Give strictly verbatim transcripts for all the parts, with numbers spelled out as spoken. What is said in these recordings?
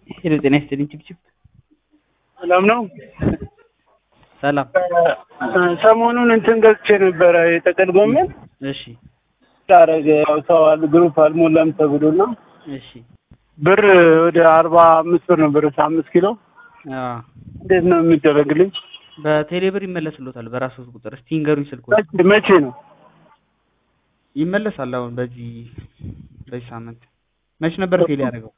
ሄሎ ጤና ይስጥልኝ ችብችብ ሰላም ነው። ሰላም ሰሞኑን እንትን ገዝቼ ነበረ የጥቅል ጎመን። እሺ ታረገ ያው ሰው አለ ግሩፕ አልሞላም ተብሎና እሺ ብር ወደ አርባ አምስት ብር ነበር አምስት ኪሎ። አዎ እንዴት ነው የሚደረግልኝ? በቴሌ ብር ይመለስልዎታል በራሱ ቁጥር። እስቲ ንገሩኝ ስልኩ መቼ ነው ይመለሳል? አሁን በዚህ በዚህ ሳምንት። መቼ ነበር ፌል ያደረገው?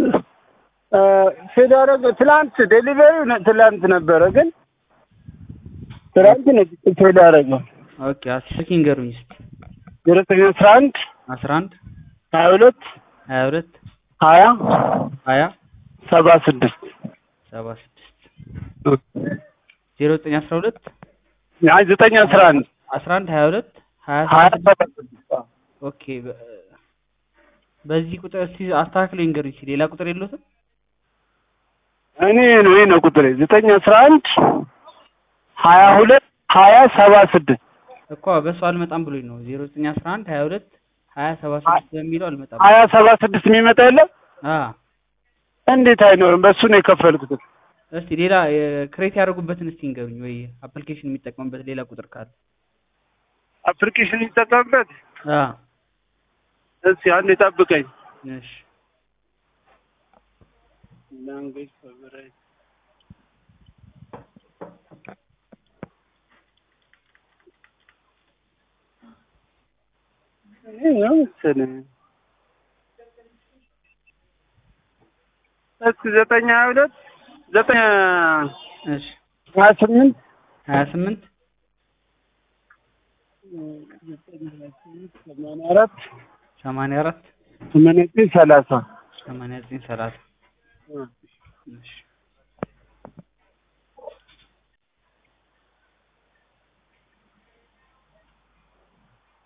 ፌል ያደረገው ትላንት ዴሊቨሪው ትላንት ነበረ ግን ትላንት ነው ፌል ያደረገው። ኦኬ እስኪ ንገሩኝ እስቲ። ዘጠኝ አስራ አንድ አስራ አንድ ሀያ ሁለት ሀያ ሁለት ሀያ ሀያ ሰባ ስድስት ሰባ ስድስት ዜሮ ዘጠኝ አስራ ሁለት አይ ዘጠኝ አስራ አንድ አስራ አንድ ሀያ ሁለት ሀያ ሰባ ስድስት ኦኬ በዚህ ቁጥር እስቲ አስተካክለው ይንገሩኝ። ሌላ ቁጥር የለዎትም? እኔ ነው ይሄ ነው ቁጥሬ ዘጠኝ አስራ አንድ ሀያ ሁለት ሀያ ሰባ ስድስት እኮ በሱ አልመጣም ብሎኝ ነው። ዜሮ ዘጠኝ አስራ አንድ ሀያ ሁለት ሀያ ሰባ ስድስት በሚለው አልመጣም። ሀያ ሰባ ስድስት የሚመጣ የለም? አ እንዴት አይኖርም? በሱ ነው የከፈልኩት። እስቲ ሌላ ክሬት ያደርጉበትን እስቲ ንገሩኝ፣ ወይ አፕሊኬሽን የሚጠቀሙበት ሌላ ቁጥር ካለ። አፕሊኬሽን የሚጠቀምበት? አ እስቲ አንዴ ጠብቀኝ። እሺ ላንጉዌጅ ፌቨራይት ነው መሰለኝ። እስኪ ዘጠኝ ሀያ ሁለት ዘጠኝ እሺ ሀያ ስምንት ሀያ ስምንት ሰማንያ አራት ሰማንያ አራት ሰማንያ ዘጠኝ ሰላሳ ሰማንያ ዘጠኝ ሰላሳ እሺ